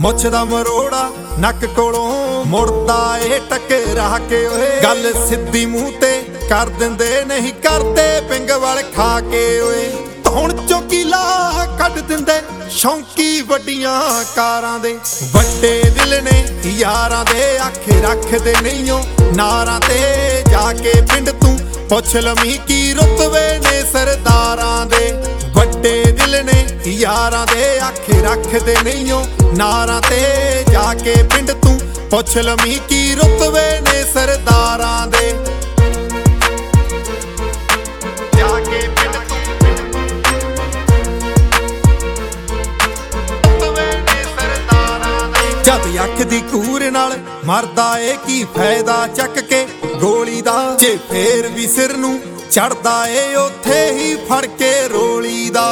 ਮੁੱਛ ਦਾ ਮਰੋੜਾ ਨੱਕ ਕੋਲੋਂ ਮੁੜਦਾ ਏ ਟਕਰਾ ਕੇ ਓਏ ਗੱਲ ਸਿੱਧੀ ਮੂੰਹ ਤੇ ਕਰ ਦਿੰਦੇ ਨਹੀਂ ਕਰਦੇ ਪਿੰਗ ਵਾਲ ਖਾ ਕੇ ਓਏ ਧੌਣ ਚੋਂ ਕੀਲਾ ਕੱਢ ਦਿੰਦੇ ਸ਼ੌਂਕੀ ਵੱਡੀਆਂ ਕਾਰਾਂ ਦੇ ਵੱਡੇ ਦਿਲ ਨੇ ਯਾਰਾਂ ਦੇ ਆਖੇ ਰੱਖਦੇ ਨਹੀਂ ਓ ਨਾਰਾਂ ਤੇ ਜਾ ਕੇ ਪਿੰਡ ਤੂੰ ਪੁੱਛ ਲਵੀਂ ਕੀ ਰੁਤਬੇ ਨੇ ਸਰਦਾਰਾਂ ਦੇ ਵੱਡੇ ਦਿਲ ਨੇ ਯਾਰਾਂ ਦੇ ਆਖੇ ਰੱਖਦੇ ਨਹੀਂ ਓ ਨਾਰਾਂ ਤੇ ਜਾ ਕੇ ਪਿੰਡ ਤੂੰ ਪੁੱਛ ਲਵੀਂ ਕੀ ਰੁਤਬੇ ਨੇ ਸਰਦਾਰਾਂ ਦੇ ਜਾ ਕੇ ਪਿੰਡ ਤੂੰ ਰੁਤਬੇ ਨੇ ਸਰਦਾਰਾਂ ਦੇ ਜਦ ਅੱਖ ਦੀ ਕੂਰ ਨਾਲ ਮਰਦਾ ਏ ਕੀ ਫਾਇਦਾ ਚੱਕ ਕੇ ਗੋਲੀ ਦਾ ਜੇ ਫੇਰ ਵੀ ਸਿਰ ਨੂੰ ਚੜਦਾ ਏ ਉੱਥੇ ਹੀ ਫੜ ਕੇ ਰੋਲੀ ਦਾ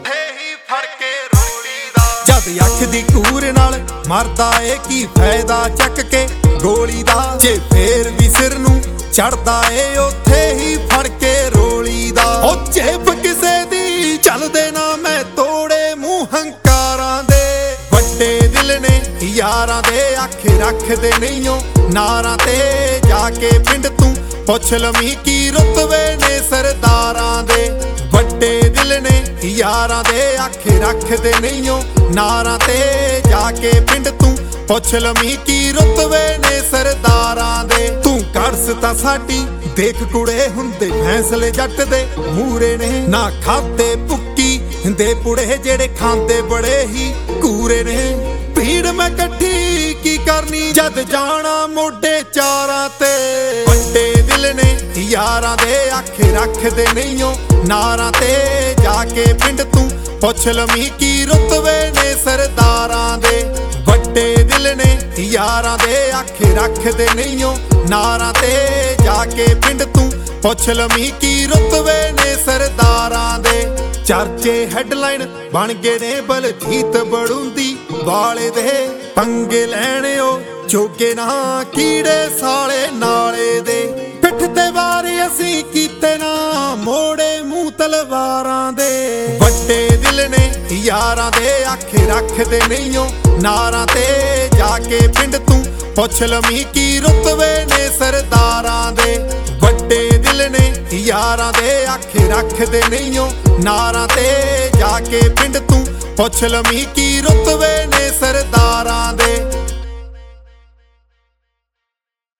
ਜਦ ਅੱਖ ਦੀ ਕੂਰ ਨਾਲ ਮਰਦਾ ਏ ਕੀ ਫਾਇਦਾ ਚੱਕ ਕੇ ਗੋਲੀ ਦਾ ਜੇ ਫੇਰ ਵੀ ਸਿਰ ਨੂੰ ਚੜਦਾ ਏ ਉੱਥੇ ਹੀ ਫੜ ਕੇ ਰੋਲੀ ਦਾ ਉਹ ਜੇਬ ਕਿਸੇ ਦੀ ਚੱਲਦੇ ਨਾ ਮੈਂ ਤੋੜੇ ਮੂੰਹ ਹੰਕਾਰਾਂ ਦੇ ਵੱਡੇ ਦਿਲ ਨੇ ਯਾਰਾਂ ਦੇ ਆਖੇ ਰੱਖਦੇ ਨਹੀਂ ਓ ਨਾਰਾਂ ਤੇ ਜਾ ਕੇ ਪਿੰਡ ਤੂੰ ਪੁੱਛ ਲਵੀਂ ਕੀ ਰੁਤਬੇ ਨੇ ਸਰਦਾਰਾਂ ਦੇ ਵੱਡੇ ਦਿਲ ਨੇ ਯਾਰਾਂ ਦੇ ਆਖੇ ਰੱਖਦੇ ਨਹੀਂ ਓ ਨਾਰਾਂ ਤੇ ਜਾ ਕੇ ਪਿੰਡ ਤੂੰ ਪੁੱਛ ਲਵੀਂ ਕੀ ਰੁਤਬੇ ਨੇ ਸਰਦਾਰਾਂ ਦੇ ਤੂੰ ਕਰਸ ਤਾਂ ਸਾਡੀ ਦੇਖ ਕੁੜੇ ਹੁੰਦੇ ਫੈਸਲੇ ਜੱਟ ਦੇ ਮੂਰੇ ਨੇ ਨਾ ਖਾਤੇ ਭੁੱਕੀ ਦੇ ਪੁੜੇ ਜਿਹੜੇ ਖਾਂਦੇ ਬੜੇ ਹੀ ਕੂਰੇ ਨੇ ਭੀੜ ਮੈਂ ਇਕੱਠੀ ਕੀ ਕਰਨੀ ਜਦ ਜਾਣਾ ਮੋਢੇ ਚਾਰਾਂ ਤੇ ਵੱਡੇ ਦਿਲ ਨੇ ਯਾਰਾਂ ਦੇ ਆਖੇ ਰੱਖਦੇ ਨਹੀਂ ਓ ਨਾਰਾਂ ਤੇ ਜਾ ਕੇ ਪਿੰਡ ਤੂੰ ਪੁੱਛ ਲਵੀਂ ਕੀ ਰੁਤਬੇ ਨੇ ਸਰਦਾਰਾਂ ਦੇ ਵੱਡੇ ਦਿਲ ਨੇ ਯਾਰਾਂ ਦੇ ਆਖੇ ਰੱਖਦੇ ਨਹੀਂ ਓ ਨਾਰਾਂ ਤੇ ਜਾ ਕੇ ਪਿੰਡ ਤੂੰ ਪੁੱਛ ਲਵੀਂ ਕੀ ਰੁਤਬੇ ਨੇ ਸਰਦਾਰਾਂ ਦੇ ਚਰਚੇ ਹੈਡਲਾਈਨ ਬਣ ਗਏ ਨੇ ਬਲਜੀਤ ਬੜੂੰਦੀ ਵਾਲੇ ਦੇ ਪੰਗੇ ਲੈਣੇ ਓ ਜੋਗੇ ਨਾ ਕੀੜੇ ਸਾਲੇ ਨਾਲੇ ਦੇ ਪਿੱਠ ਤੇ ਵਾਰ ਅਸੀਂ ਕੀਤੇ ਨਾ ਮੋੜੇ ਮੂੰਹ ਤਲਵਾਰਾਂ ਦੇ ਵੱਡੇ ਦਿਲ ਨੇ ਯਾਰਾਂ ਦੇ ਆਖੇ ਰੱਖਦੇ ਨਹੀਂ ਓ ਨਾਰਾਂ ਤੇ ਜਾ ਕੇ ਪਿੰਡ ਤੂੰ ਪੁੱਛ ਲਵੀਂ ਕੀ ਰੁਤਬੇ ਨੇ ਸਰਦਾਰਾਂ ਦੇ ਵੱਡੇ ਦਿਲ ਨੇ ਯਾਰਾਂ ਦੇ ਆਖੇ ਰੱਖਦੇ ਨਹੀਂ ਓ ਨਾਰਾਂ ਤੇ ਜਾ ਕੇ ਪਿੰਡ ਤੂੰ ਪੁੱਛ ਲਵੀਂ ਕੀ ਰੁਤਬੇ ਨੇ ਸਰਦਾਰਾਂ